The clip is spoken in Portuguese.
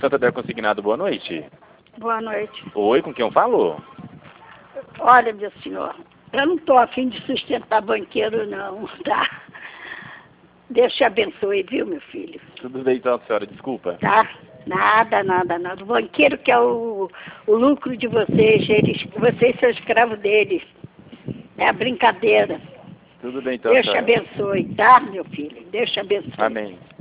Santander Consignado, boa noite. Boa noite. Oi, com quem eu falo? Olha, meu senhor, eu não estou afim de sustentar banqueiro, não, tá? Deus te abençoe, viu, meu filho? Tudo bem então, senhora, desculpa. Tá? Nada, nada, nada. O banqueiro que é o lucro de vocês, vocês são escravos deles. É a brincadeira. Tudo bem então, Deus te senhora. abençoe, tá, meu filho? Deus te abençoe. Amém.